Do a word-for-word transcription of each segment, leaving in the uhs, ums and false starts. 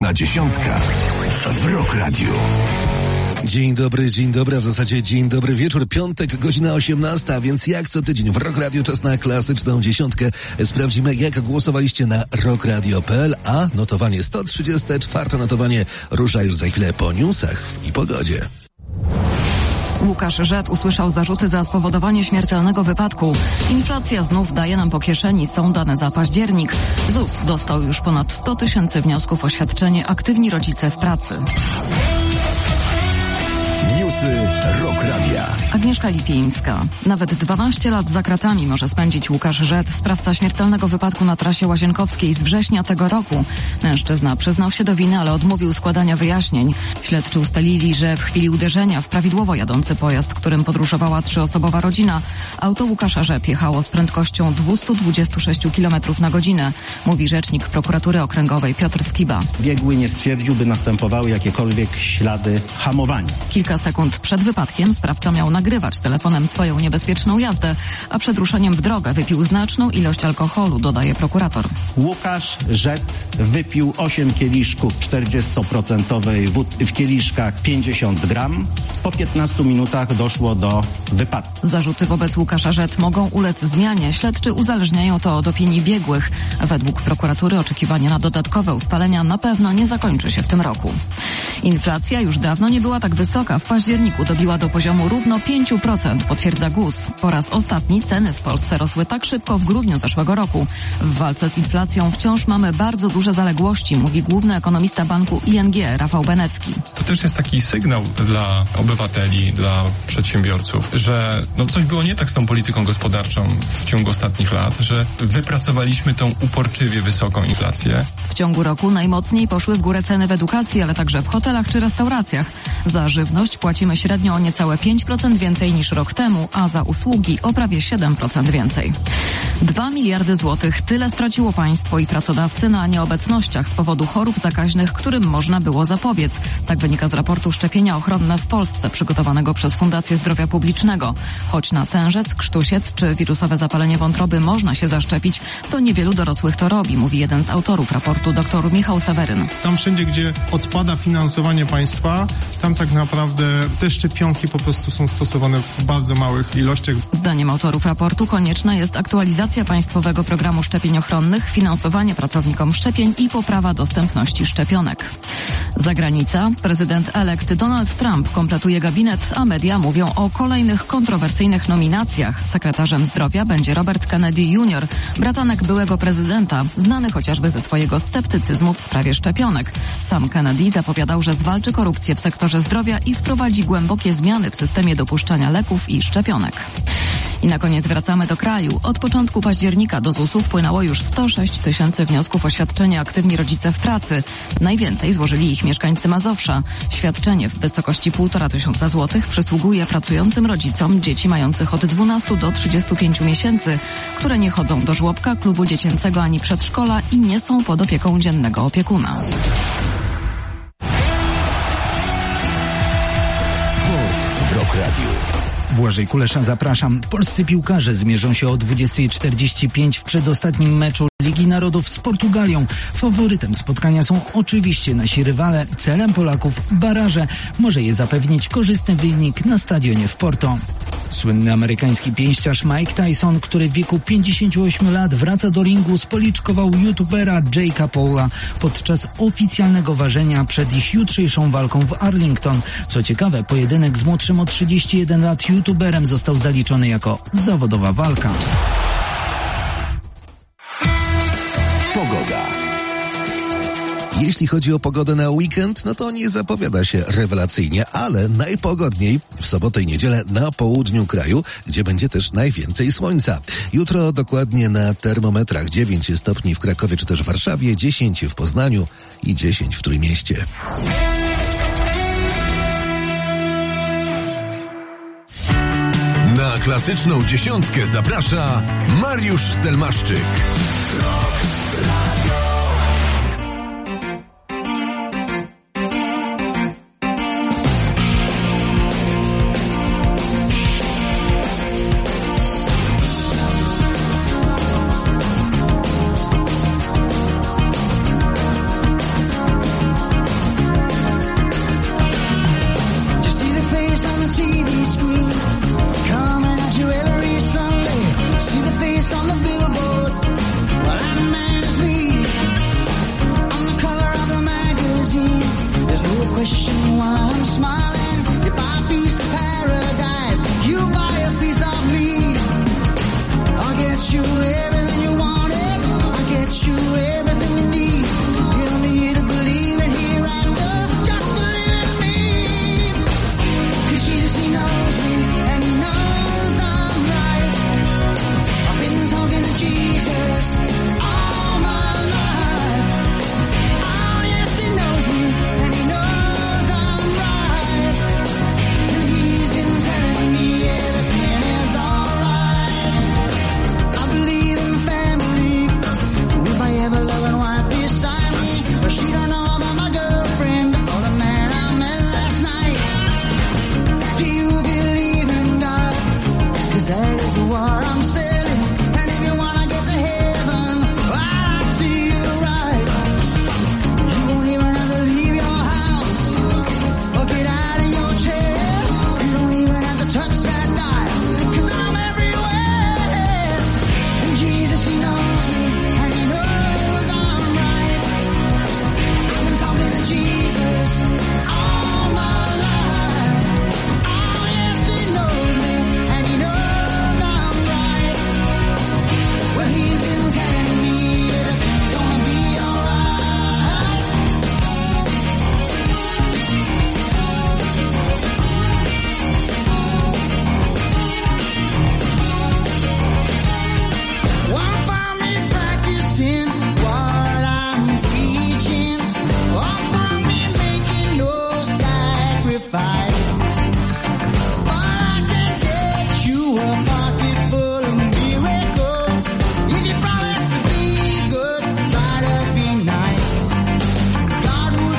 Klasyczna dziesiątka w Rock Radio. Dzień dobry, dzień dobry, a w zasadzie dzień dobry wieczór, piątek, godzina osiemnasta, więc jak co tydzień w Rock Radio czas na klasyczną dziesiątkę. Sprawdzimy, jak głosowaliście na rockradio kropka p l, a notowanie sto trzydzieste czwarte notowanie rusza już za chwilę po newsach i pogodzie. Łukasz Rzet usłyszał zarzuty za spowodowanie śmiertelnego wypadku. Inflacja znów daje nam po kieszeni, są dane za październik. Z u s dostał już ponad sto tysięcy wniosków o świadczenie Aktywni Rodzice w Pracy. Newsy Rock Radia. Agnieszka Lipińska. Nawet dwanaście lat za kratami może spędzić Łukasz Rzet, sprawca śmiertelnego wypadku na trasie łazienkowskiej z września tego roku. Mężczyzna przyznał się do winy, ale odmówił składania wyjaśnień. Śledczy ustalili, że w chwili uderzenia w prawidłowo jadący pojazd, którym podróżowała trzyosobowa rodzina, auto Łukasza Rzet jechało z prędkością dwieście dwadzieścia sześć kilometrów na godzinę, mówi rzecznik prokuratury okręgowej Piotr Skiba. Biegły nie stwierdził, by następowały jakiekolwiek ślady hamowania. Kilka sekund przed wypadkiem sprawca miał nagrywać telefonem swoją niebezpieczną jazdę, a przed ruszeniem w drogę wypił znaczną ilość alkoholu, dodaje prokurator. Łukasz Rzet wypił osiem kieliszków czterdziestoprocentowej wódki, w kieliszkach pięćdziesiąt gram. Po piętnastu minutach doszło do wypadku. Zarzuty wobec Łukasza Rzet mogą ulec zmianie. Śledczy uzależniają to od opinii biegłych. Według prokuratury oczekiwanie na dodatkowe ustalenia na pewno nie zakończy się w tym roku. Inflacja już dawno nie była tak wysoka. W październiku dobiła do poziomu równo pięć procent, potwierdza G U S. Po raz ostatni ceny w Polsce rosły tak szybko w grudniu zeszłego roku. W walce z inflacją wciąż mamy bardzo duże zaległości, mówi główny ekonomista banku I N G Rafał Benecki. To też jest taki sygnał dla obywateli, dla przedsiębiorców, że no coś było nie tak z tą polityką gospodarczą w ciągu ostatnich lat, że wypracowaliśmy tą uporczywie wysoką inflację. W ciągu roku najmocniej poszły w górę ceny w edukacji, ale także w hotelach czy restauracjach. Za żywność płacimy średnio o niecałe pięć procent więcej niż rok temu, a za usługi o prawie siedem procent więcej. Dwa miliardy złotych tyle straciło państwo i pracodawcy na nieobecnościach z powodu chorób zakaźnych, którym można było zapobiec. Tak wynika z raportu Szczepienia ochronne w Polsce, przygotowanego przez Fundację Zdrowia Publicznego. Choć na tężec, krztusiec czy wirusowe zapalenie wątroby można się zaszczepić, to niewielu dorosłych to robi, mówi jeden z autorów raportu dr Michał Seweryn. Tam wszędzie, gdzie odpada finansowanie państwa, tam tak naprawdę te szczepionki po prostu są stosowane w bardzo małych ilościach. Zdaniem autorów raportu konieczna jest aktualizacja państwowego programu szczepień ochronnych, finansowanie pracownikom szczepień i poprawa dostępności szczepionek. Zagranica. Prezydent elekt Donald Trump kompletuje gabinet, a media mówią o kolejnych kontrowersyjnych nominacjach. Sekretarzem zdrowia będzie Robert Kennedy junior, bratanek byłego prezydenta, znany chociażby ze swojego sceptycyzmu w sprawie szczepionek. Sam Kennedy zapowiadał, że zwalczy korupcję w sektorze zdrowia i wprowadzi głębokie zmiany w systemie dopuszczania leków i szczepionek. I na koniec wracamy do kraju. Od początku października do Z U S u wpłynęło już sto sześć tysięcy wniosków o świadczenie Aktywni Rodzice w Pracy. Najwięcej złożyli ich mieszkańcy Mazowsza. Świadczenie w wysokości półtora tysiąca złotych przysługuje pracującym rodzicom dzieci mających od dwunastu do trzydziestu pięciu miesięcy, które nie chodzą do żłobka, klubu dziecięcego ani przedszkola i nie są pod opieką dziennego opiekuna. Sport w Rock Radio. Błażej Kulesza, zapraszam. Polscy piłkarze zmierzą się o dwudziestej czterdzieści pięć w przedostatnim meczu Ligi Narodów z Portugalią. Faworytem spotkania są oczywiście nasi rywale. Celem Polaków baraże. Może je zapewnić korzystny wynik na stadionie w Porto. Słynny amerykański pięściarz Mike Tyson, który w wieku pięćdziesięciu ośmiu lat wraca do ringu, spoliczkował youtubera Jake'a Paula podczas oficjalnego ważenia przed ich jutrzejszą walką w Arlington. Co ciekawe, pojedynek z młodszym o trzydzieści jeden lat youtuberem został zaliczony jako zawodowa walka. Pogoda. Jeśli chodzi o pogodę na weekend, no to nie zapowiada się rewelacyjnie, ale najpogodniej w sobotę i niedzielę na południu kraju, gdzie będzie też najwięcej słońca. Jutro dokładnie na termometrach dziewięć stopni w Krakowie czy też Warszawie, dziesięć w Poznaniu i dziesięć w Trójmieście. Na klasyczną dziesiątkę zaprasza Mariusz Stelmaszczyk.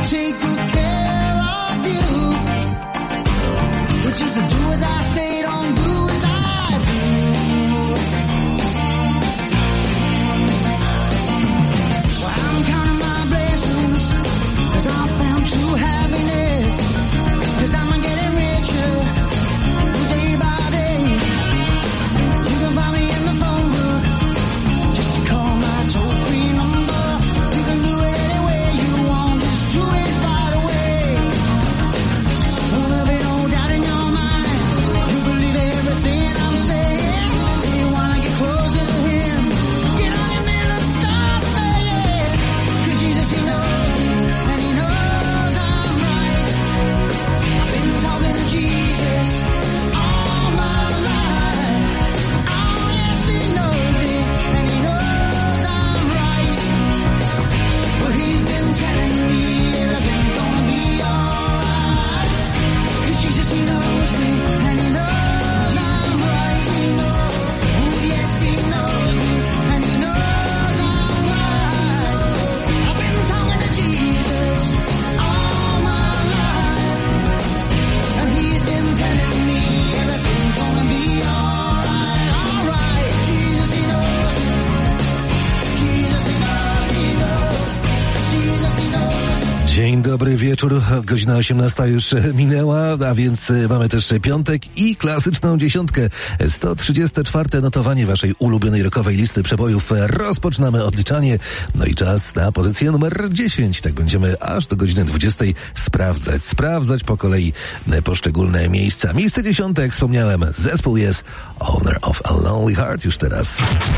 Dzień dobry wieczór, godzina osiemnasta już minęła, a więc mamy też piątek i klasyczną dziesiątkę. sto trzydzieste czwarte notowanie waszej ulubionej rockowej listy przebojów. Rozpoczynamy odliczanie, no i czas na pozycję numer dziesięć. Tak będziemy aż do godziny dwudziestej sprawdzać, sprawdzać po kolei poszczególne miejsca. Miejsce dziesiąte, jak wspomniałem, zespół jest Owner of a Lonely Heart już teraz.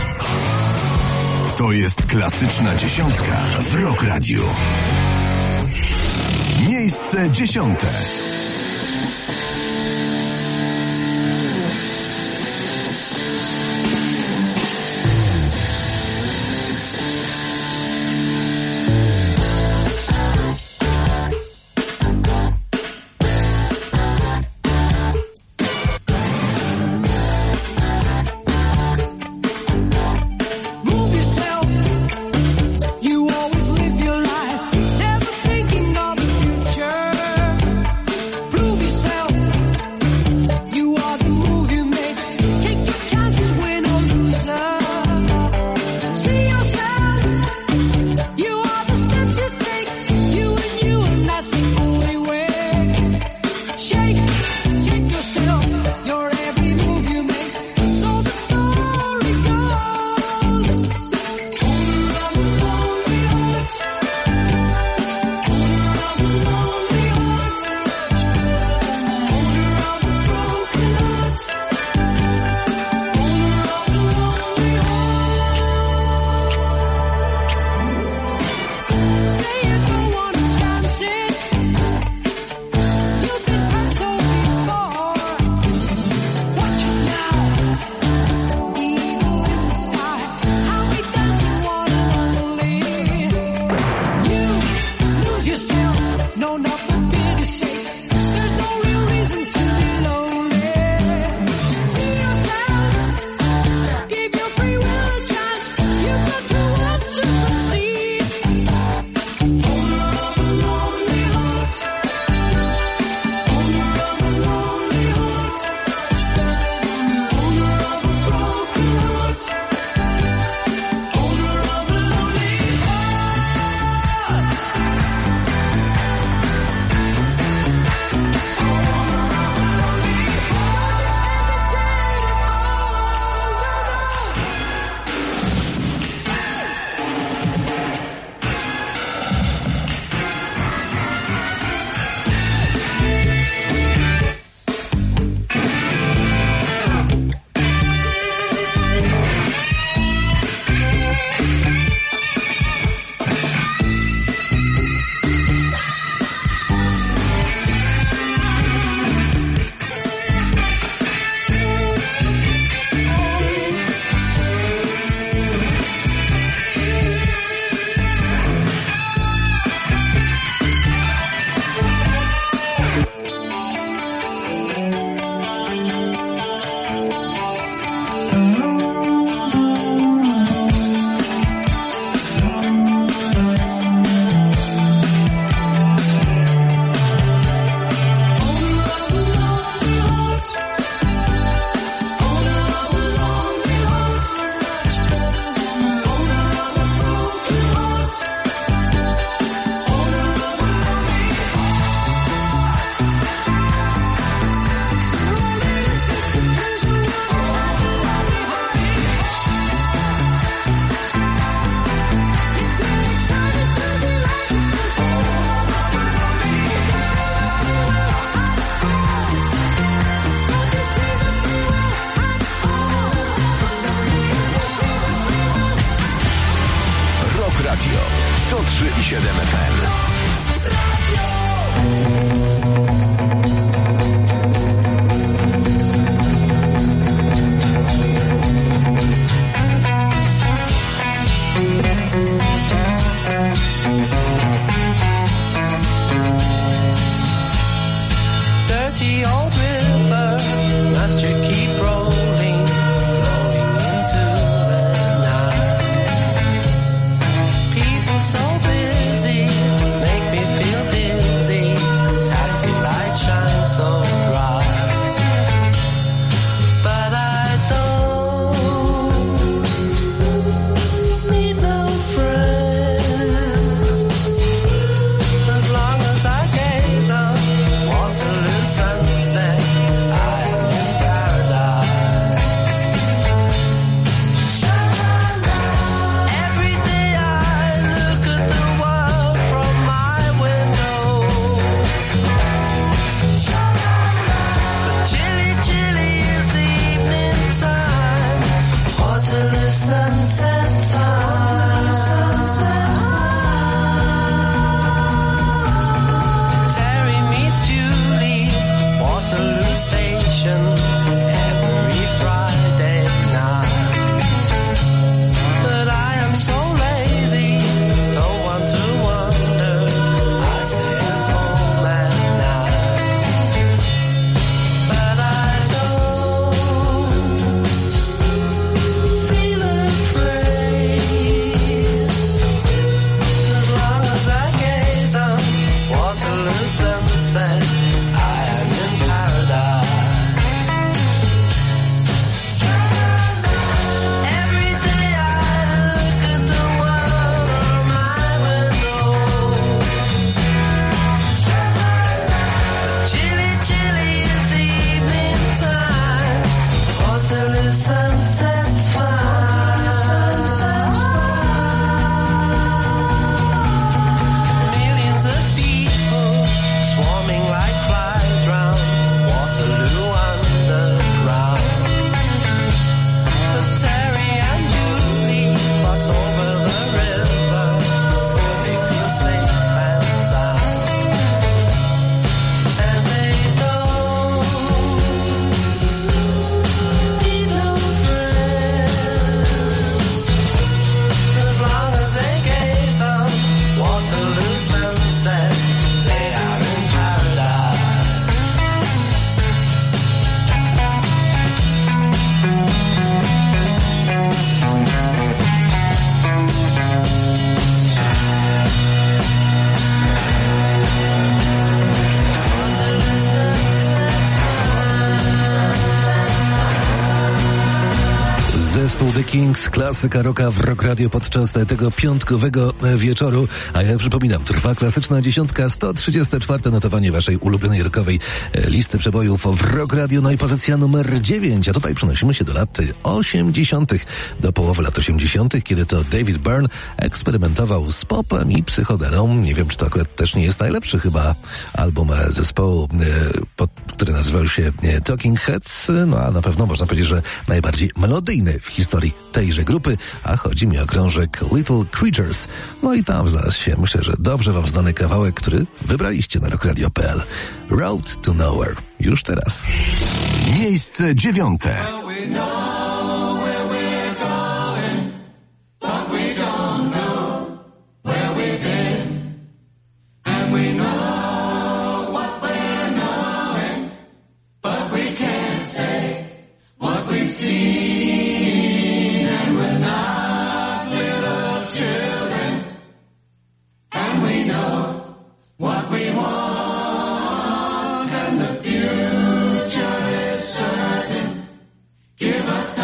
To jest klasyczna dziesiątka w Rock Radio. Miejsce dziesiąte. siedem F M. Dirty old river, must you keep rolling, flowing into the night? People so busy, make me feel dizzy, taxi lights shine so bright. But I don't need no friend, as long as I gaze on Waterloo sunset, I am in paradise. Every day I look at the world from my window, but chilly, chilly is the evening time, Waterloo sunset time, sunset Terry meets Julie, Waterloo Station, every Friday night. But I am so lazy, don't want to wander, I stay at home at night. But I don't feel afraid, as long as I gaze on Waterloo sunset, I am in paradise. Every day I look at the world from my window, chilly, chilly is the evening time, Waterloo sunset's fine, sunset's millions of people swarming like flies round Waterloo underground. But Terry and Julie cross over the river, where they feel safe and sound. And they don't need no friends, as long as they gaze on Waterloo sunset, they are in paradise. Zespół The Kings, klasyka rocka w Rock Radio podczas tego piątkowego wieczoru. A ja przypominam, trwa klasyczna dziesiątka, sto trzydzieste czwarte notowanie waszej ulubionej rockowej listy przebojów w Rock Radio. No i pozycja numer dziewięć. A tutaj przenosimy się do lat osiemdziesiątych, do połowy lat osiemdziesiątych, kiedy to David Byrne eksperymentował z popem i psychodelą. Nie wiem, czy to akurat też nie jest najlepszy chyba album zespołu, pod, który nazywał się Talking Heads. No a na pewno można powiedzieć, że najbardziej melodyjny w historii tejże grupy, a chodzi mi o krążek Little Creatures. No i tam znalazł się, myślę, że dobrze wam znany kawałek, który wybraliście na rockradio kropka p l. Road to Nowhere. Już teraz. Miejsce dziewiąte. Give us time.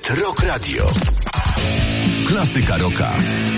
Weekend Rock Radio. Klasyka rocka.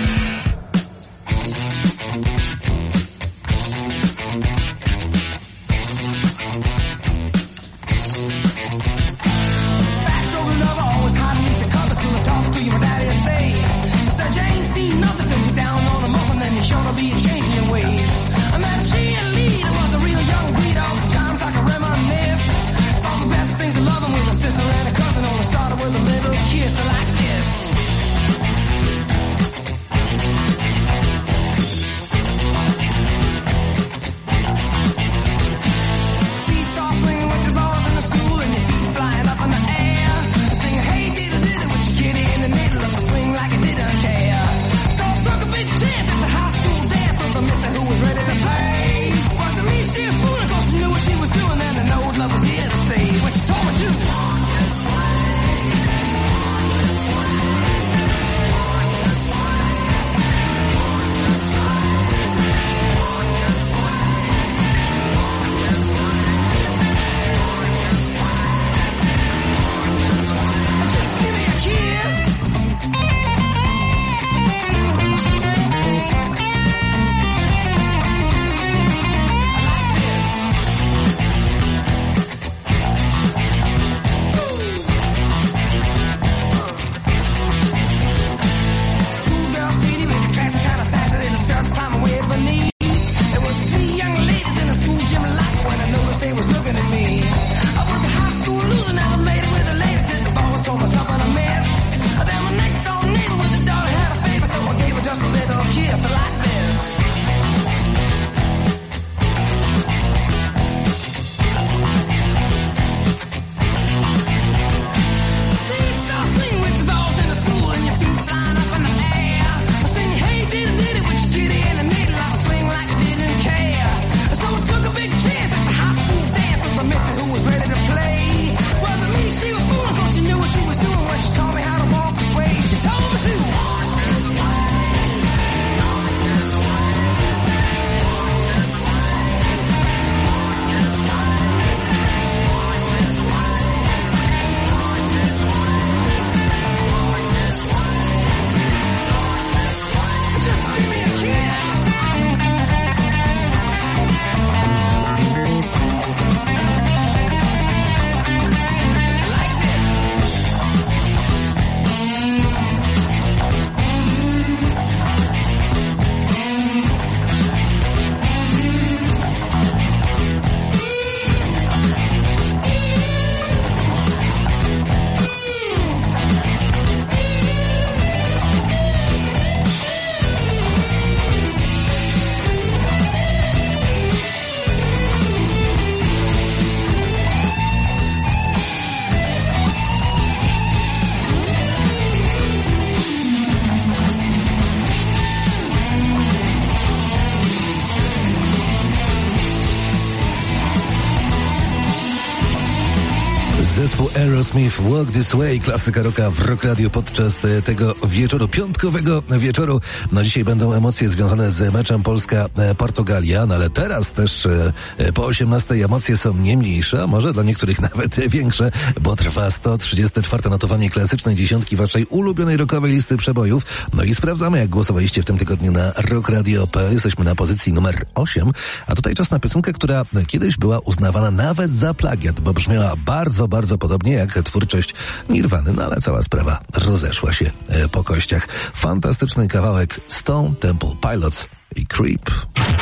Zespół Aerosmith, Walk This Way, klasyka rocka w Rock Radio podczas tego wieczoru, piątkowego wieczoru. No dzisiaj będą emocje związane z meczem Polska-Portugalia, no ale teraz też po osiemnastej emocje są nie mniejsze, a może dla niektórych nawet większe, bo trwa sto trzydzieste czwarte notowanie klasycznej dziesiątki waszej ulubionej rockowej listy przebojów. No i sprawdzamy, jak głosowaliście w tym tygodniu na rock radio kropka p l. Jesteśmy na pozycji numer osiem, a tutaj czas na piosenkę, która kiedyś była uznawana nawet za plagiat, bo brzmiała bardzo, bardzo podobnie jak twórczość Nirwany, no ale cała sprawa rozeszła się po kościach. Fantastyczny kawałek Stone Temple Pilots i Creep.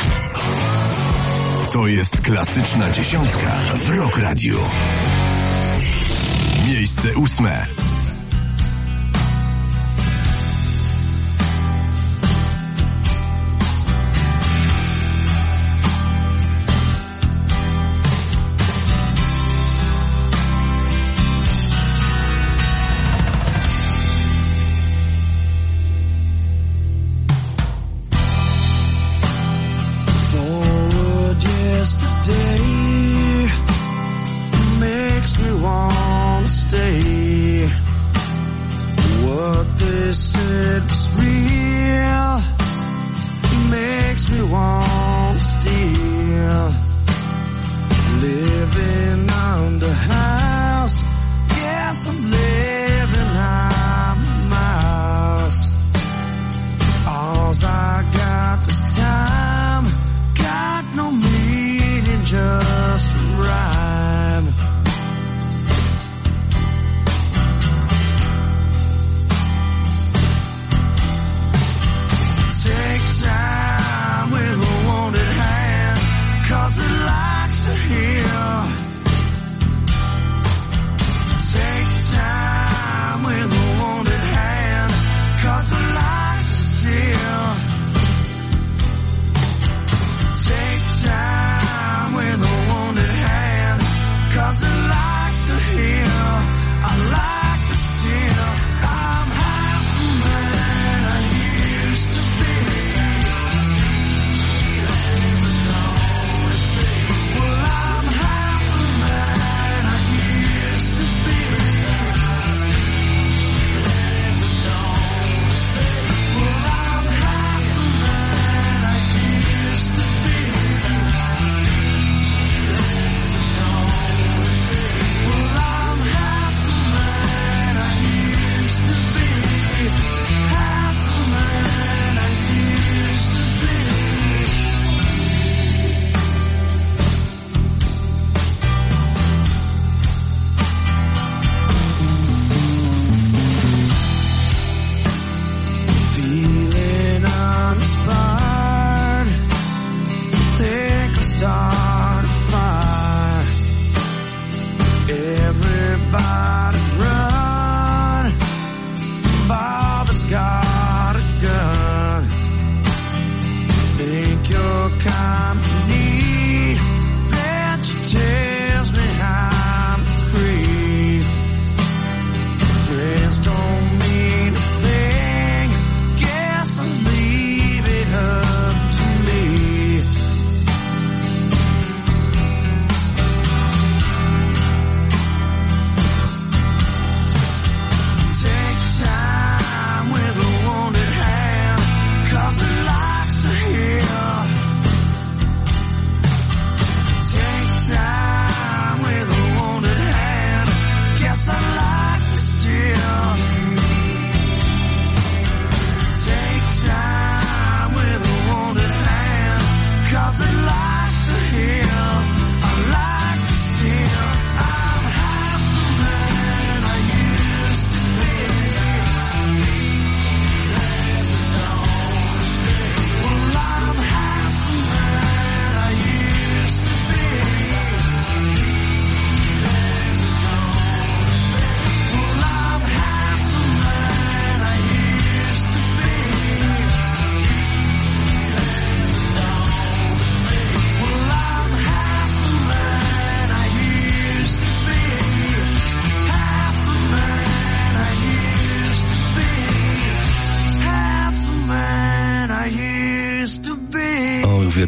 To jest klasyczna dziesiątka w Rock Radio. Miejsce ósme. Yesterday makes me wanna stay.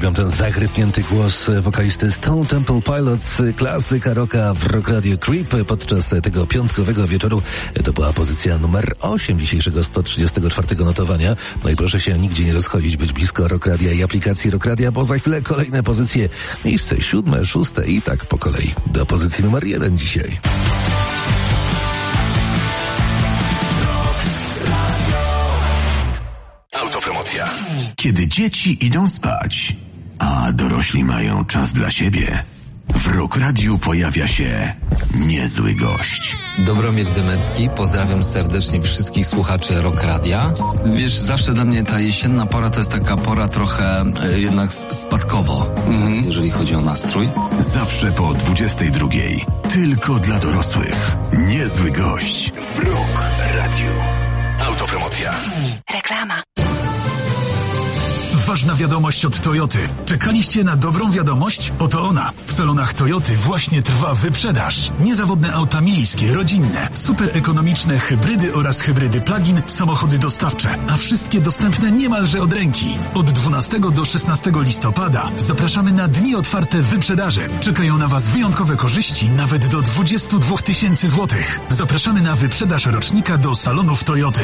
Uwielbiam ten zachrypnięty głos wokalisty Stone Temple Pilots, klasyka rocka w Rock Radio Creep. Podczas tego piątkowego wieczoru to była pozycja numer osiem dzisiejszego sto trzydziestego czwartego notowania. No i proszę się nigdzie nie rozchodzić, być blisko Rock Radia i aplikacji Rock Radia, bo za chwilę kolejne pozycje, miejsce siódme, szóste i tak po kolei do pozycji numer jeden dzisiaj. Autopromocja. Kiedy dzieci idą spać, a dorośli mają czas dla siebie, w Rock Radiu pojawia się niezły gość. Dobromir Dymecki, pozdrawiam serdecznie wszystkich słuchaczy Rock Radia. Wiesz, zawsze dla mnie ta jesienna pora to jest taka pora trochę e, jednak spadkowo, mhm. jeżeli chodzi o nastrój. Zawsze po dwudziestej drugiej. Tylko dla dorosłych. Niezły gość w Rock Radiu. Autopromocja. Reklama. Ważna wiadomość od Toyoty. Czekaliście na dobrą wiadomość? Oto ona. W salonach Toyoty właśnie trwa wyprzedaż. Niezawodne auta miejskie, rodzinne, super ekonomiczne hybrydy oraz hybrydy plug-in, samochody dostawcze, a wszystkie dostępne niemalże od ręki. Od dwunastego do szesnastego listopada zapraszamy na dni otwarte wyprzedaży. Czekają na Was wyjątkowe korzyści nawet do dwudziestu dwóch tysięcy złotych. Zapraszamy na wyprzedaż rocznika do salonów Toyoty.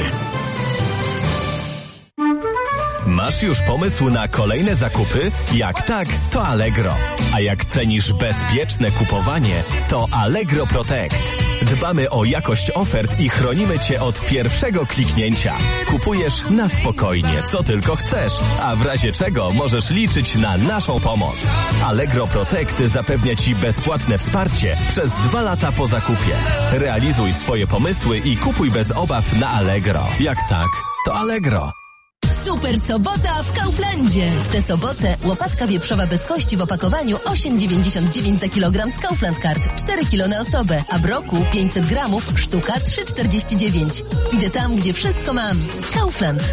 Masz już pomysł na kolejne zakupy? Jak tak, to Allegro. A jak cenisz bezpieczne kupowanie, to Allegro Protect. Dbamy o jakość ofert i chronimy Cię od pierwszego kliknięcia. Kupujesz na spokojnie, co tylko chcesz, a w razie czego możesz liczyć na naszą pomoc. Allegro Protect zapewnia Ci bezpłatne wsparcie przez dwa lata po zakupie. Realizuj swoje pomysły i kupuj bez obaw na Allegro. Jak tak, to Allegro. Super sobota w Kauflandzie. W tę sobotę łopatka wieprzowa bez kości w opakowaniu osiem dziewięćdziesiąt dziewięć za kilogram z Kaufland Card. cztery kilo na osobę, a broku pięćset gramów, sztuka trzy czterdzieści dziewięć. Idę tam, gdzie wszystko mam. Kaufland.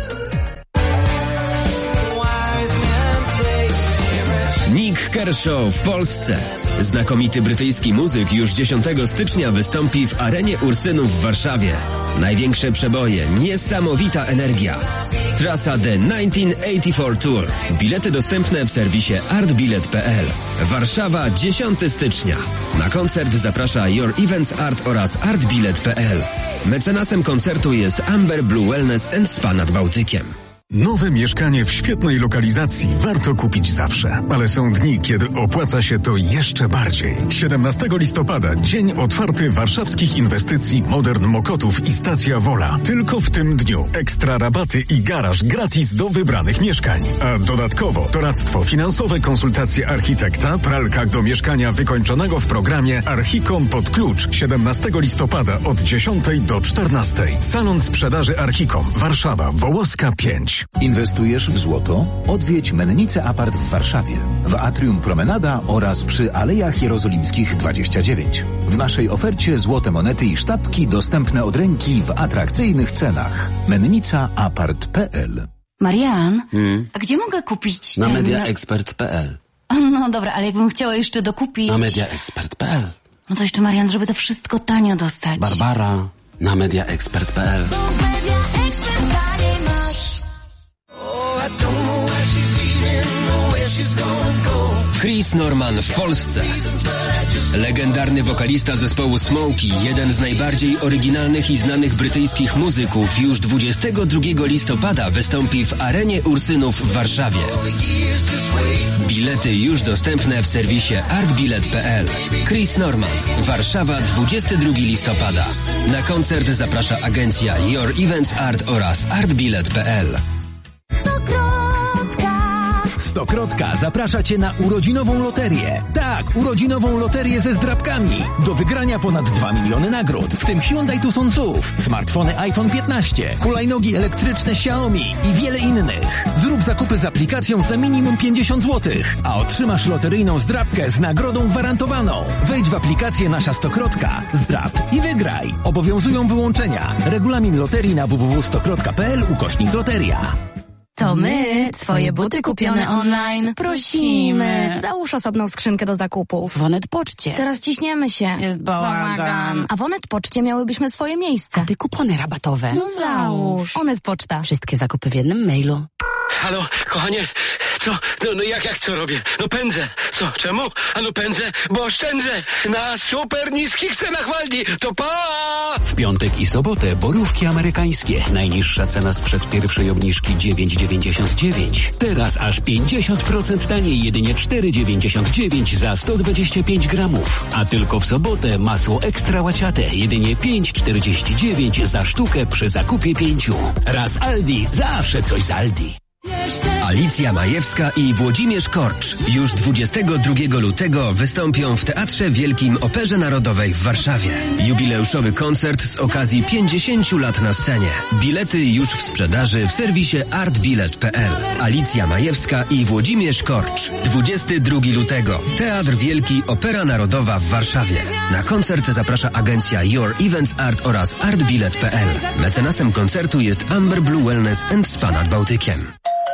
Nick Kershaw w Polsce. Znakomity brytyjski muzyk już dziesiątego stycznia wystąpi w arenie Ursynów w Warszawie. Największe przeboje, niesamowita energia. Trasa The tysiąc dziewięćset osiemdziesiąt cztery Tour. Bilety dostępne w serwisie artbilet kropka p l. Warszawa, dziesiątego stycznia. Na koncert zaprasza Your Events Art oraz artbilet kropka p l. Mecenasem koncertu jest Amber Blue Wellness and Spa nad Bałtykiem. Nowe mieszkanie w świetnej lokalizacji warto kupić zawsze, ale są dni, kiedy opłaca się to jeszcze bardziej. siedemnastego listopada, dzień otwarty warszawskich inwestycji Modern Mokotów i stacja Wola. Tylko w tym dniu ekstra rabaty i garaż gratis do wybranych mieszkań. A dodatkowo doradztwo finansowe, konsultacje architekta, pralka do mieszkania wykończonego w programie Archicom pod klucz. siedemnastego listopada od dziesiątej do czternastej. Salon sprzedaży Archicom, Warszawa, Wołoska pięć. Inwestujesz w złoto? Odwiedź Mennice Apart w Warszawie, w Atrium Promenada oraz przy Alejach Jerozolimskich dwadzieścia dziewięć. W naszej ofercie złote monety i sztabki dostępne od ręki w atrakcyjnych cenach. mennica apart kropka p l. Marian, hmm? a gdzie mogę kupić Na ten... mediaexpert kropka p l. No dobra, ale jakbym chciała jeszcze dokupić... Na mediaexpert kropka p l. No to jeszcze, Marian, żeby to wszystko tanio dostać. Barbara, na mediaexpert kropka p l. Chris Norman w Polsce. Legendarny wokalista zespołu Smokey, jeden z najbardziej oryginalnych i znanych brytyjskich muzyków, już dwudziestego drugiego listopada wystąpi w arenie Ursynów w Warszawie. Bilety już dostępne w serwisie artbilet kropka p l. Chris Norman, Warszawa, dwudziestego drugiego listopada. Na koncert zaprasza agencja Your Events Art oraz artbilet kropka p l. Stokrotka zaprasza Cię na urodzinową loterię. Tak, urodzinową loterię ze zdrabkami. Do wygrania ponad dwa miliony nagród, w tym Hyundai Tucson S U V, smartfony iPhone piętnaście, hulajnogi elektryczne Xiaomi i wiele innych. Zrób zakupy z aplikacją za minimum pięćdziesiąt złotych, a otrzymasz loteryjną zdrabkę z nagrodą gwarantowaną. Wejdź w aplikację Nasza Stokrotka, zdrab i wygraj. Obowiązują wyłączenia. Regulamin loterii na w w w kropka stokrotka kropka p l ukośnik loteria. To my, twoje buty kupione online, prosimy. Załóż osobną skrzynkę do zakupów. W Onet Poczcie. Teraz ciśniemy się. Jest bałagan. A w Onet Poczcie miałybyśmy swoje miejsce. A ty kupony rabatowe. No załóż. Onet Poczta. Wszystkie zakupy w jednym mailu. Halo, kochanie, Co? No, no jak, jak co robię? No pędzę. Co? Czemu? A no pędzę, bo oszczędzę na super niskich cenach Waldi. To pa! W piątek i sobotę borówki amerykańskie. Najniższa cena sprzed pierwszej obniżki dziewięć dziewięćdziesiąt dziewięć. Teraz aż pięćdziesiąt procent taniej, jedynie cztery dziewięćdziesiąt dziewięć za sto dwadzieścia pięć gramów. A tylko w sobotę masło ekstra łaciate, jedynie pięć czterdzieści dziewięć za sztukę przy zakupie pięciu. Raz Aldi, zawsze coś z Aldi. Alicja Majewska i Włodzimierz Korcz już dwudziestego drugiego lutego wystąpią w Teatrze Wielkim Operze Narodowej w Warszawie. Jubileuszowy koncert z okazji pięćdziesięciu lat na scenie. Bilety już w sprzedaży w serwisie artbilet kropka p l. Alicja Majewska i Włodzimierz Korcz. dwudziestego drugiego lutego. Teatr Wielki Opera Narodowa w Warszawie. Na koncert zaprasza agencja Your Events Art oraz artbilet kropka p l. Mecenasem koncertu jest Amber Blue Wellness and Spa nad Bałtykiem.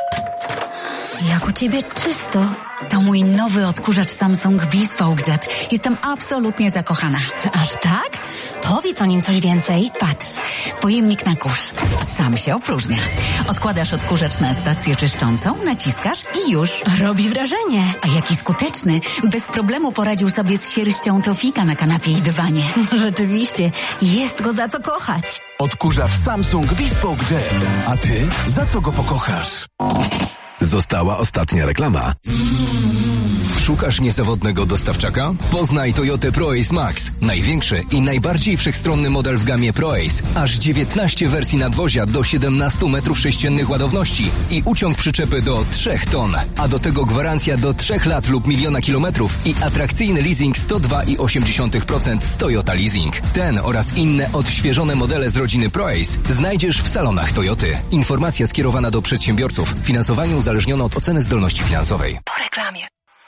Jak u ciebie czysto. To mój nowy odkurzacz Samsung Bespoke Jet. Jestem absolutnie zakochana. Aż tak? Powiedz o nim coś więcej. Patrz, pojemnik na kurz. Sam się opróżnia. Odkładasz odkurzacz na stację czyszczącą, naciskasz i już. Robi wrażenie. A jaki skuteczny. Bez problemu poradził sobie z sierścią Tofika na kanapie i dywanie. Rzeczywiście, jest go za co kochać. Odkurzacz Samsung Bespoke Jet. A ty za co go pokochasz? Została ostatnia reklama. Szukasz niezawodnego dostawczaka? Poznaj Toyotę ProAce Max. Największy i najbardziej wszechstronny model w gamie ProAce. Aż dziewiętnaście wersji nadwozia do siedemnaście metrów sześciennych ładowności i uciąg przyczepy do trzech ton. A do tego gwarancja do trzech lat lub miliona kilometrów i atrakcyjny leasing sto dwa i osiem dziesiątych procent z Toyota Leasing. Ten oraz inne odświeżone modele z rodziny ProAce znajdziesz w salonach Toyoty. Informacja skierowana do przedsiębiorców. Finansowanie uzależnione od oceny zdolności finansowej. Po reklamie.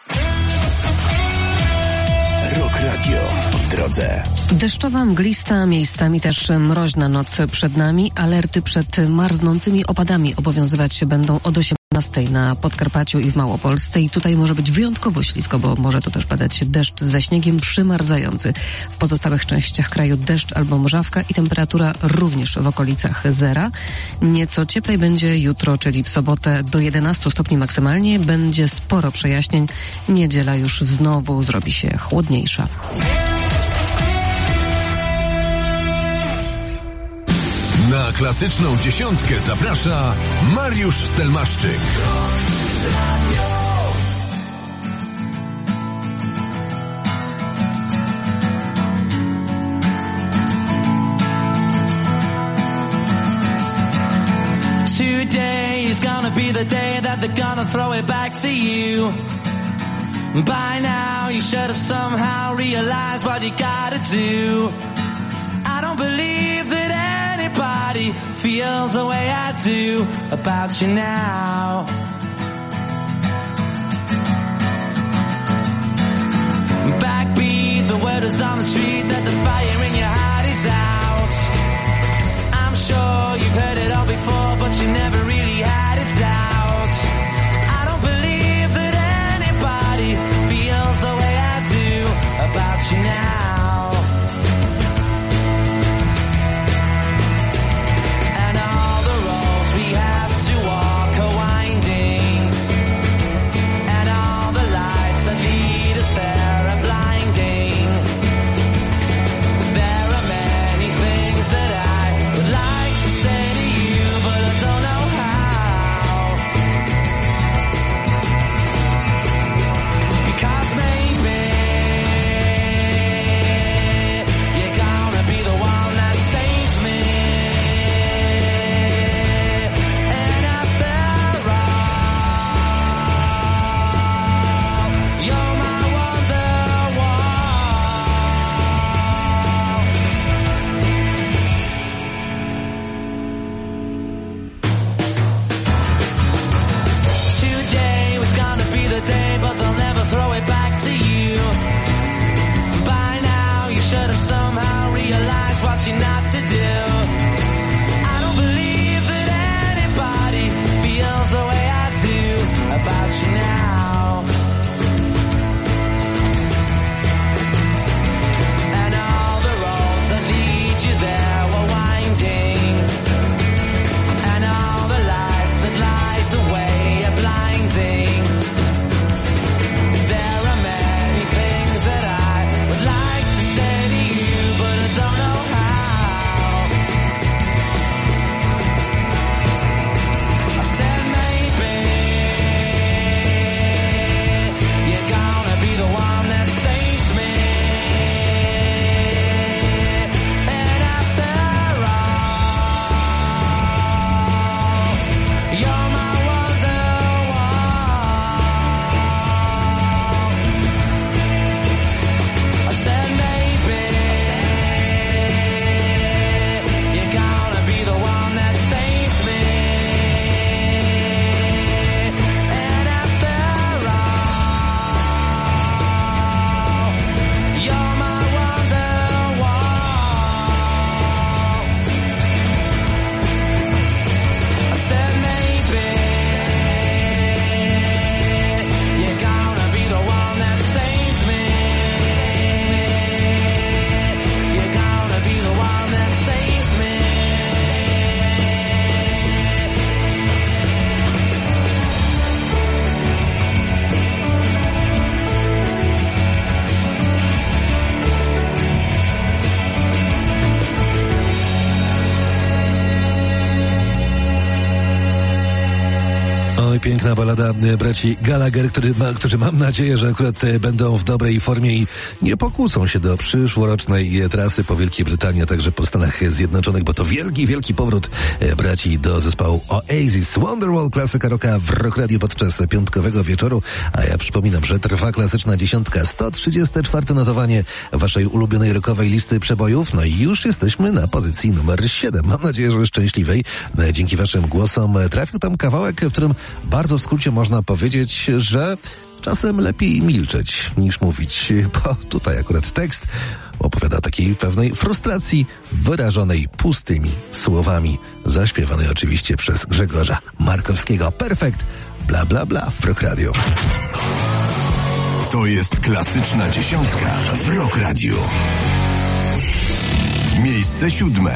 Rock Radio w drodze. Deszczowa, mglista, miejscami też mroźna noc przed nami. Alerty przed marznącymi opadami obowiązywać się będą od osiemnastej na Podkarpaciu i w Małopolsce. I tutaj może być wyjątkowo ślisko, bo może to też padać deszcz ze śniegiem przymarzający. W pozostałych częściach kraju deszcz albo mrzawka i temperatura również w okolicach zera. Nieco cieplej będzie jutro, czyli w sobotę do jedenastu stopni maksymalnie. Będzie sporo przejaśnień. Niedziela już znowu zrobi się chłodniejsza. Na klasyczną dziesiątkę zaprasza Mariusz Stelmaszczyk. Today is gonna be the day that they're gonna throw it back to you. By now you should have somehow realized what you gotta do. I don't believe that anybody feels the way I do about you now. Backbeat, the word is on the street that the fire in your heart is out. I'm sure you've heard it all before, but you never really had a doubt. I don't believe that anybody feels the way I do about you now. piękna balada braci Gallagher, który ma, którzy mam nadzieję, że akurat będą w dobrej formie i nie pokłócą się do przyszłorocznej trasy po Wielkiej Brytanii, a także po Stanach Zjednoczonych, bo to wielki, wielki powrót braci do zespołu Oasis. Wonderwall, klasyka rocka w Rock Radio podczas piątkowego wieczoru, a ja przypominam, że trwa klasyczna dziesiątka, sto trzydzieste czwarte notowanie waszej ulubionej rockowej listy przebojów, no i już jesteśmy na pozycji numer siedem. Mam nadzieję, że szczęśliwej. Dzięki waszym głosom trafił tam kawałek, w którym bardzo w skrócie można powiedzieć, że czasem lepiej milczeć niż mówić, bo tutaj akurat tekst opowiada o takiej pewnej frustracji wyrażonej pustymi słowami, zaśpiewanej oczywiście przez Grzegorza Markowskiego. Perfekt, bla bla bla w Rock Radio. To jest klasyczna dziesiątka w Rock Radio. Miejsce siódme.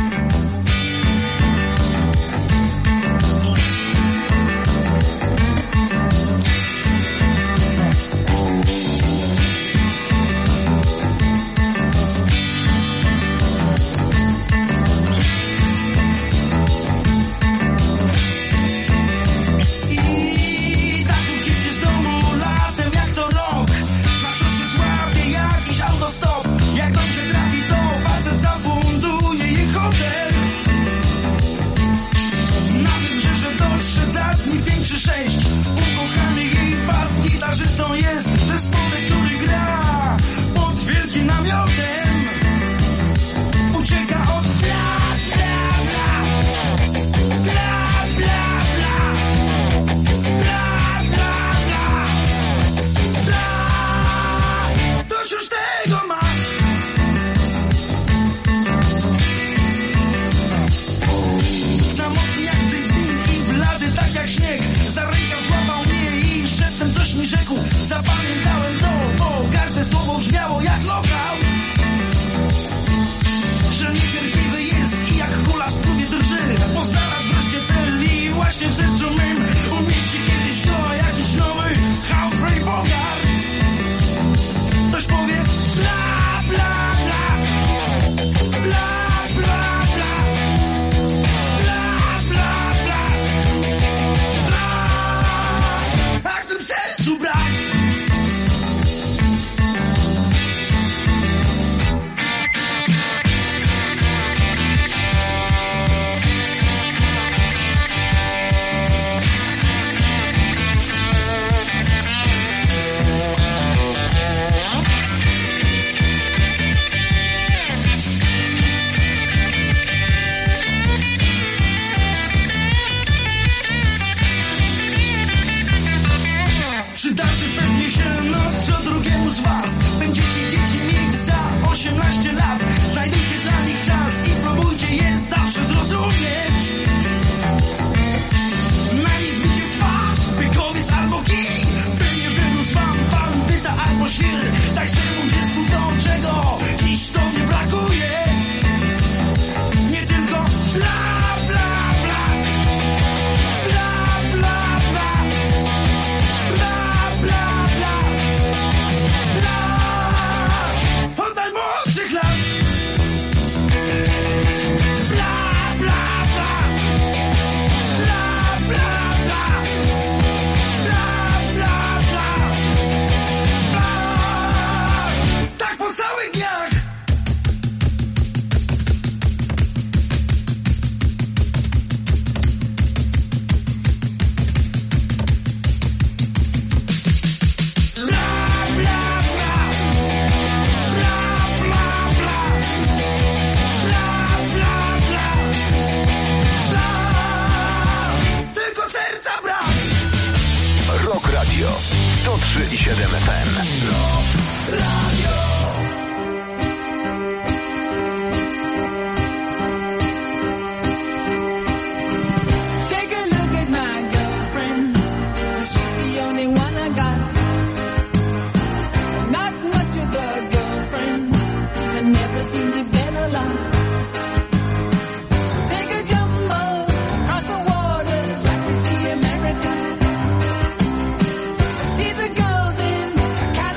sto trzy i siedem F M. Rock Radio. See the girls in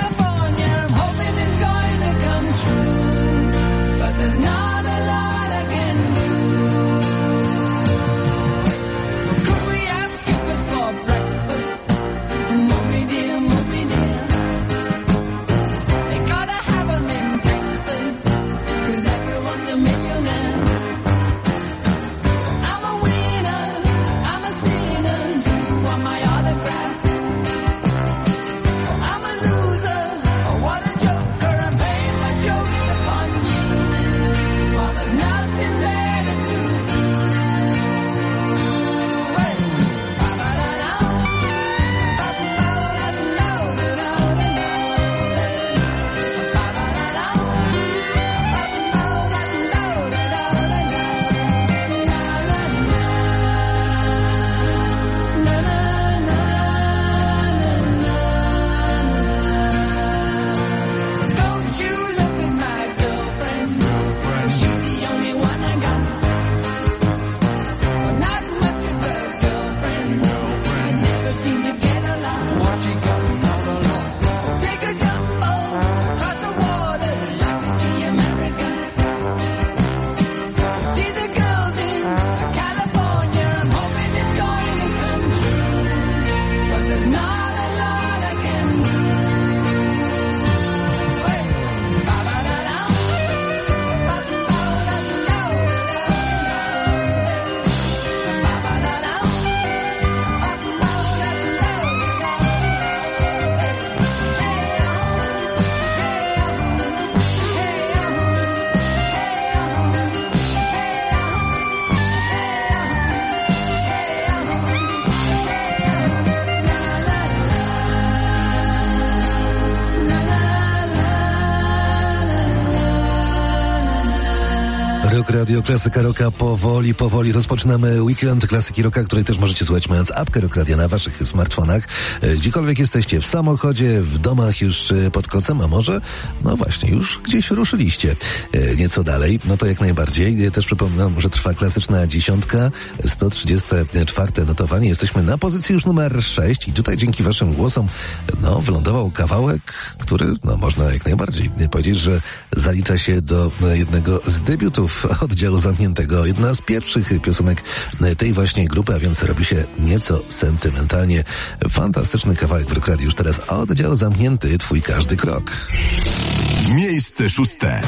Rock Radio, klasyka rocka, powoli, powoli rozpoczynamy weekend klasyki rocka, której też możecie słuchać mając apkę Rock Radio na waszych smartfonach. Gdziekolwiek jesteście, w samochodzie, w domach, już pod kocem, a może, no właśnie, już gdzieś ruszyliście nieco dalej, no to jak najbardziej. Też przypominam, że trwa klasyczna dziesiątka, sto trzydzieste czwarte notowanie. Jesteśmy na pozycji już numer sześć i tutaj dzięki waszym głosom, no, wylądował kawałek, który, no, można jak najbardziej powiedzieć, że zalicza się do jednego z debiutów oddziału zamkniętego. Jedna z pierwszych piosenek tej właśnie grupy, a więc robi się nieco sentymentalnie. Fantastyczny kawałek w Rock Radio już teraz. Oddział zamknięty, twój każdy krok. Miejsce szóste.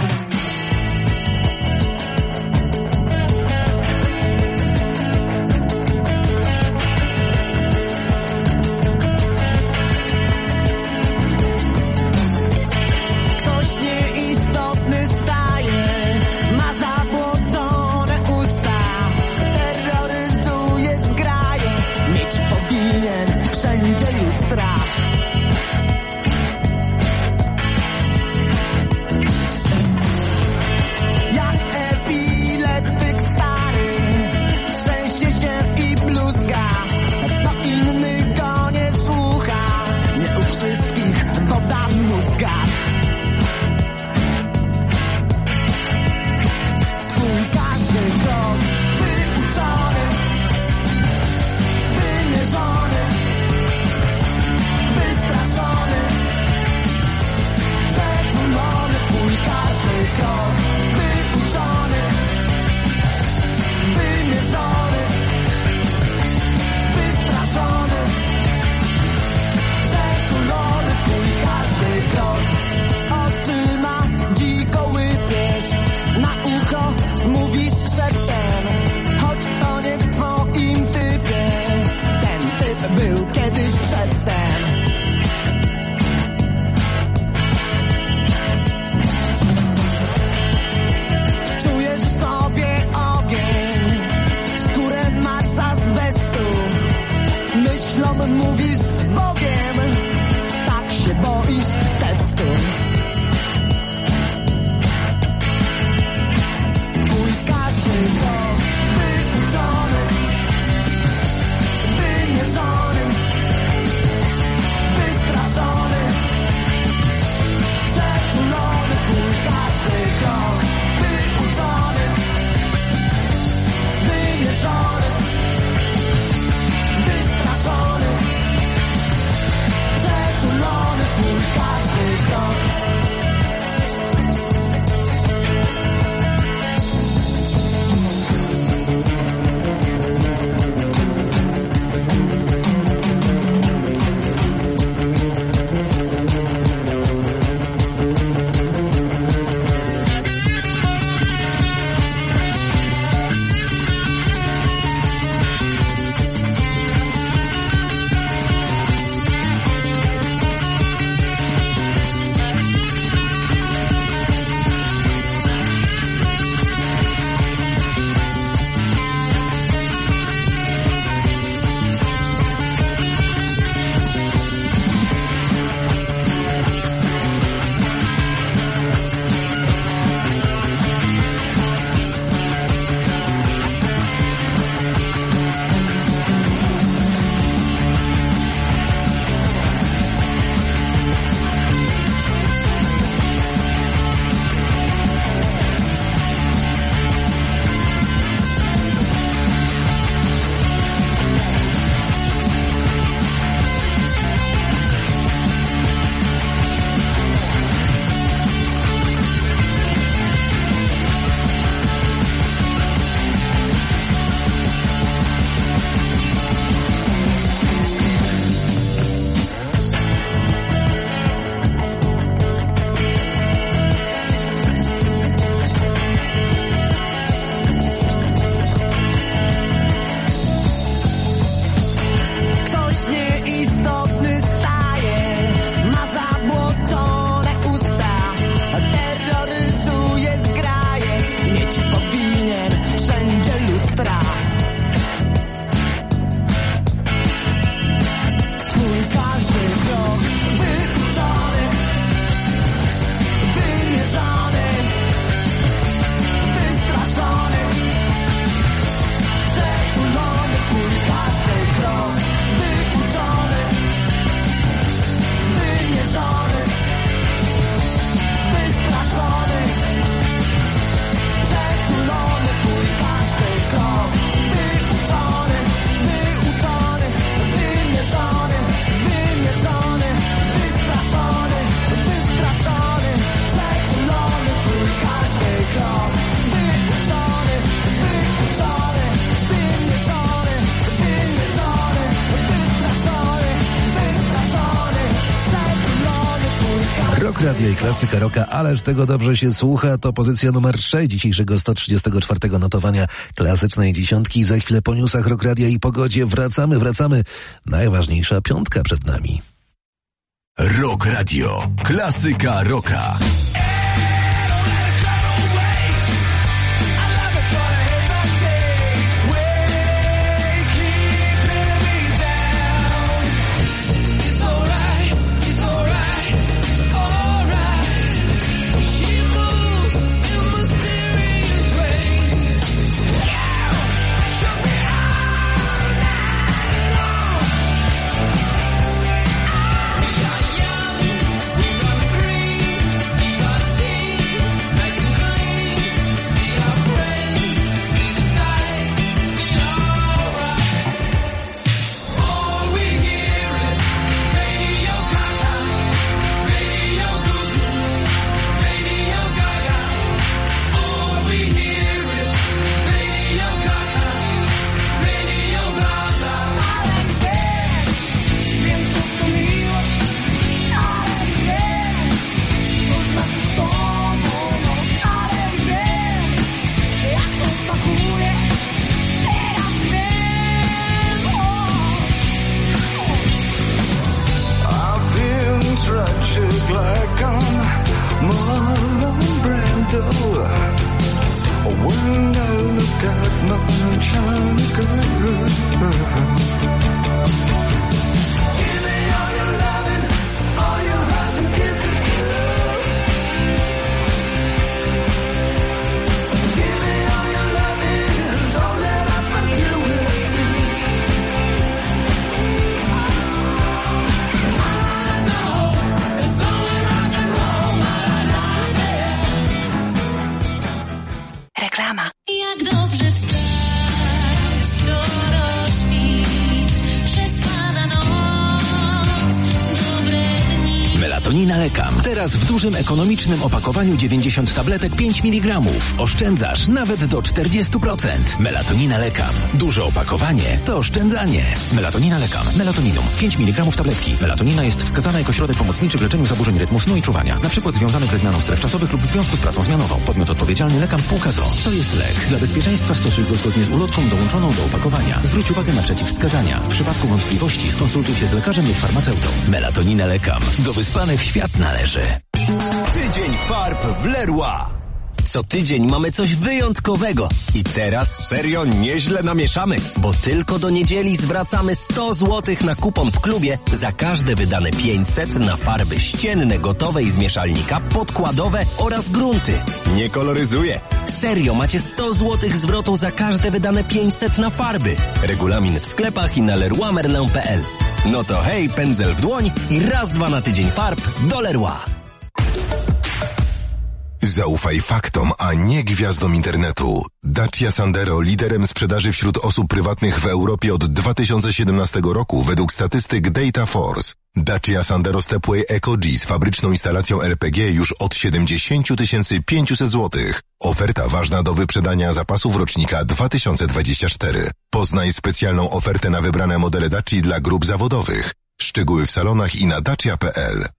Radio i Klasyka Rocka, ależ tego dobrze się słucha. To pozycja numer sześć dzisiejszego sto trzydziestego czwartego notowania klasycznej dziesiątki. Za chwilę po newsach Rock Radia i pogodzie wracamy, wracamy. Najważniejsza piątka przed nami. Rock Radio. Klasyka Rocka. Teraz w dużym, ekonomicznym opakowaniu dziewięćdziesiąt tabletek pięć miligramów. Oszczędzasz nawet do czterdzieści procent. Melatonina Lekam. Duże opakowanie to oszczędzanie. Melatonina Lekam. Melatoninum. pięć miligramów tabletki. Melatonina jest wskazana jako środek pomocniczy w leczeniu zaburzeń rytmu snu i czuwania. Na przykład związanych ze zmianą stref czasowych lub w związku z pracą zmianową. Podmiot odpowiedzialny Lekam spółka z o o. To jest lek. Dla bezpieczeństwa stosuj go zgodnie z ulotką dołączoną do opakowania. Zwróć uwagę na przeciwwskazania. W przypadku wątpliwości skonsultuj się z lekarzem lub farmaceutą. Melatonina Lekam. Do wyspanych świat należy. Tydzień farb w Leroy. Co tydzień mamy coś wyjątkowego. I teraz serio nieźle namieszamy, bo tylko do niedzieli zwracamy sto złotych na kupon w klubie za każde wydane pięćset na farby ścienne gotowe i z mieszalnika, podkładowe oraz grunty. Nie koloryzuję. Serio, macie sto złotych zwrotu za każde wydane pięćset na farby. Regulamin w sklepach i na leroy merlin kropka p l. No to hej, pędzel w dłoń i raz, dwa na tydzień farb do Leroy. Zaufaj faktom, a nie gwiazdom internetu. Dacia Sandero, liderem sprzedaży wśród osób prywatnych w Europie od dwa tysiące siedemnastego roku według statystyk Data Force. Dacia Sandero Stepway Eco G z fabryczną instalacją L P G już od siedemdziesiąt tysięcy pięćset złotych. Oferta ważna do wyprzedania zapasów rocznika dwa tysiące dwudziestego czwartego. Poznaj specjalną ofertę na wybrane modele Dacia dla grup zawodowych. Szczegóły w salonach i na dacia kropka p l.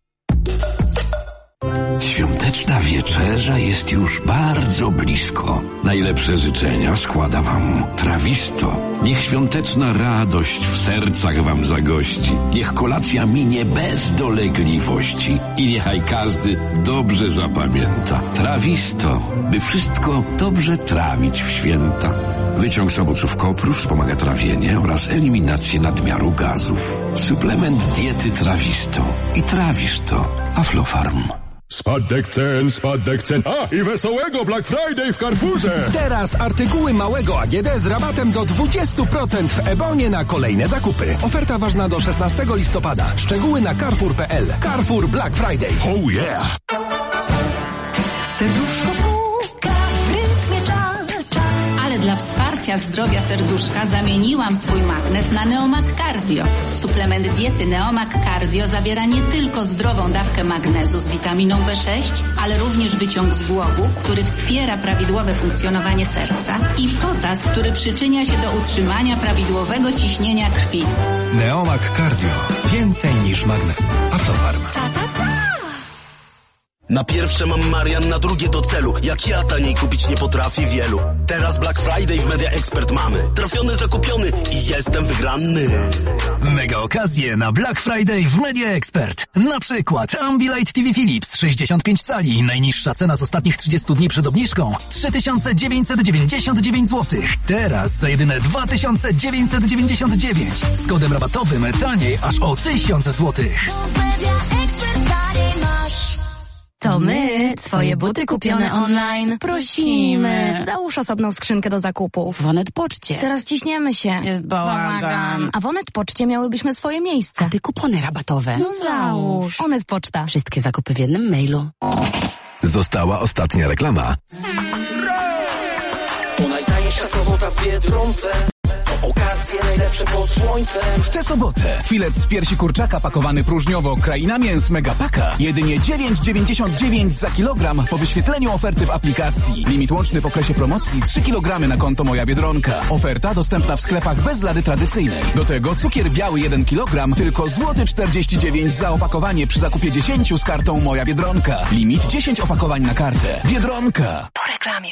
Świąteczna wieczerza jest już bardzo blisko. Najlepsze życzenia składa wam Trawisto. Niech świąteczna radość w sercach wam zagości. Niech kolacja minie bez dolegliwości. I niechaj każdy dobrze zapamięta. Trawisto, by wszystko dobrze trawić w święta. Wyciąg z owoców kopru wspomaga trawienie oraz eliminację nadmiaru gazów. Suplement diety Trawisto. I trawisz to. Aflofarm. Spadek cen, spadek cen, a i wesołego Black Friday w Carrefourze! Teraz artykuły małego A G D z rabatem do dwadzieścia procent w Ebonie na kolejne zakupy. Oferta ważna do szesnastego listopada. Szczegóły na carrefour kropka p l. Carrefour Black Friday. Oh yeah! Serduszko puka w rytmie cza, cza. Ale dla wsparcia zdrowia serduszka zamieniłam swój magnez na Neomag Cardio. Suplement diety Neomag Cardio zawiera nie tylko zdrową dawkę magnezu z witaminą B sześć, ale również wyciąg z głowu, który wspiera prawidłowe funkcjonowanie serca, i potas, który przyczynia się do utrzymania prawidłowego ciśnienia krwi. Neomag Cardio. Więcej niż magnez. Aflofarm. Cza, cza, cza. Na pierwsze mam Marian, na drugie do celu. Jak ja taniej kupić nie potrafi wielu. Teraz Black Friday w Media Expert mamy. Trafiony, zakupiony i jestem wygrany. Mega okazje na Black Friday w Media Expert. Na przykład Ambilight T V Philips sześćdziesiąt pięć cali. Najniższa cena z ostatnich trzydziestu dni przed obniżką trzy tysiące dziewięćset dziewięćdziesiąt dziewięć złotych. Teraz za jedyne dwa tysiące dziewięćset dziewięćdziesiąt dziewięć. Z kodem rabatowym taniej aż o tysiąc złotych. To my, twoje buty kupione online, prosimy. Załóż osobną skrzynkę do zakupów. W Onet Poczcie. Teraz ciśniemy się. Jest bałagan. A w Onet Poczcie miałybyśmy swoje miejsce. Aby kupony rabatowe. No załóż. Onet Poczta. Wszystkie zakupy w jednym mailu. Została ostatnia reklama. To najtańsza sobota w Biedronce. Okazje najlepsze pod słońcem. W tę sobotę filet z piersi kurczaka pakowany próżniowo Kraina Mięs Megapaka. Jedynie dziewięć dziewięćdziesiąt dziewięć za kilogram po wyświetleniu oferty w aplikacji. Limit łączny w okresie promocji trzy kilogramy na konto Moja Biedronka. Oferta dostępna w sklepach bez lady tradycyjnej. Do tego cukier biały jeden kilogram, tylko złoty czterdzieści dziewięć za opakowanie przy zakupie dziesięciu z kartą Moja Biedronka. Limit dziesięć opakowań na kartę. Biedronka. Po reklamie.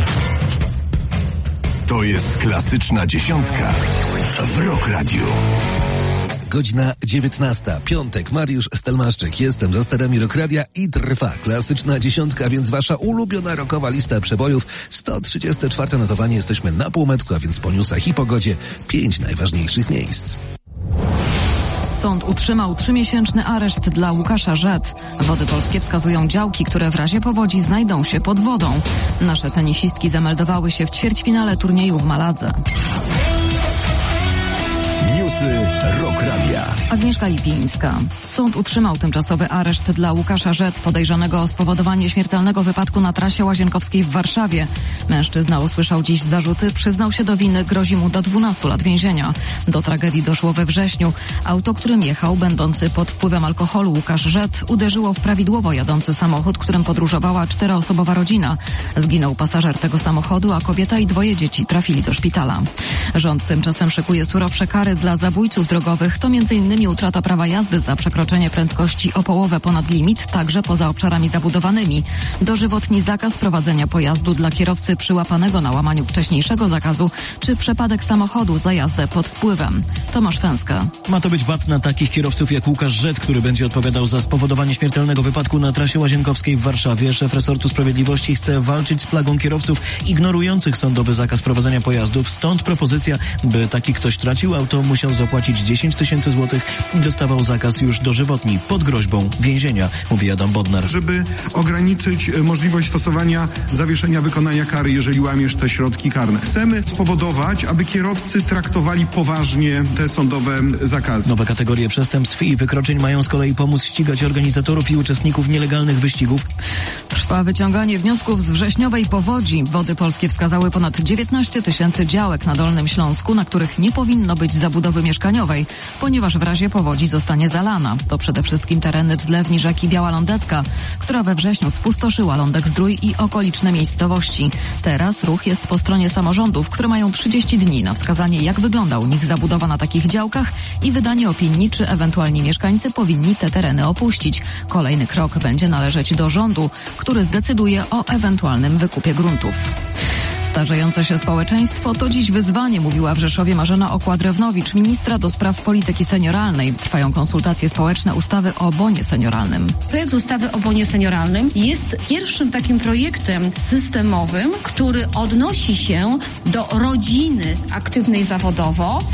To jest klasyczna dziesiątka w Rock Radio. Godzina dziewiętnasta, piątek, Mariusz Stelmaszczyk. Jestem za sterami Rock Radia i trwa klasyczna dziesiątka, więc wasza ulubiona rockowa lista przebojów. sto trzydzieste czwarte notowanie, jesteśmy na półmetku, a więc po newsach i pogodzie pięć najważniejszych miejsc. Sąd utrzymał trzymiesięczny areszt dla Łukasza Rzet. Wody Polskie wskazują działki, które w razie powodzi znajdą się pod wodą. Nasze tenisistki zameldowały się w ćwierćfinale turnieju w Maladze. Newsy Rock Radia. Agnieszka Lipińska. Sąd utrzymał tymczasowy areszt dla Łukasza Rzet, podejrzanego o spowodowanie śmiertelnego wypadku na trasie Łazienkowskiej w Warszawie. Mężczyzna usłyszał dziś zarzuty, przyznał się do winy, grozi mu do dwunastu lat więzienia. Do tragedii doszło we wrześniu. Auto, którym jechał, będący pod wpływem alkoholu Łukasz Rzet, uderzyło w prawidłowo jadący samochód, którym podróżowała czteroosobowa rodzina. Zginął pasażer tego samochodu, a kobieta i dwoje dzieci trafili do szpitala. Rząd tymczasem szykuje surowsze kary dla zabójców drogowych. To między innymi utrata prawa jazdy za przekroczenie prędkości o połowę ponad limit, także poza obszarami zabudowanymi. Dożywotni zakaz prowadzenia pojazdu dla kierowcy przyłapanego na łamaniu wcześniejszego zakazu, czy przepadek samochodu za jazdę pod wpływem. Tomasz Fęska. Ma to być bat na takich kierowców jak Łukasz Rzet, który będzie odpowiadał za spowodowanie śmiertelnego wypadku na trasie Łazienkowskiej w Warszawie. Szef resortu sprawiedliwości chce walczyć z plagą kierowców ignorujących sądowy zakaz prowadzenia pojazdów. Stąd propozycja, by taki ktoś tracił auto, musiał zapłacić dziesięć tysięcy złotych i dostawał zakaz już dożywotni pod groźbą więzienia, mówi Adam Bodnar. Żeby ograniczyć możliwość stosowania zawieszenia wykonania kary, jeżeli łamiesz te środki karne. Chcemy spowodować, aby kierowcy traktowali poważnie te sądowe zakazy. Nowe kategorie przestępstw i wykroczeń mają z kolei pomóc ścigać organizatorów i uczestników nielegalnych wyścigów. Trwa wyciąganie wniosków z wrześniowej powodzi. Wody Polskie wskazały ponad dziewiętnaście tysięcy działek na Dolnym Śląsku, na których nie powinno być zabudowy mieszkaniowej, ponieważ w razie powodzi zostanie zalana. To przede wszystkim tereny zlewni rzeki Biała Lądecka, która we wrześniu spustoszyła Lądek-Zdrój i okoliczne miejscowości. Teraz ruch jest po stronie samorządów, które mają trzydzieści dni na wskazanie, jak wygląda u nich zabudowa na takich działkach i wydanie opinii, czy ewentualni mieszkańcy powinni te tereny opuścić. Kolejny krok będzie należeć do rządu, który zdecyduje o ewentualnym wykupie gruntów. Starzejące się społeczeństwo to dziś wyzwanie, mówiła w Rzeszowie Marzena Okła-Drewnowicz, ministra do spraw polityki senioralnej. Trwają konsultacje społeczne ustawy o bonie senioralnym. Projekt ustawy o bonie senioralnym jest pierwszym takim projektem systemowym, który odnosi się do rodziny aktywnej zawodowo.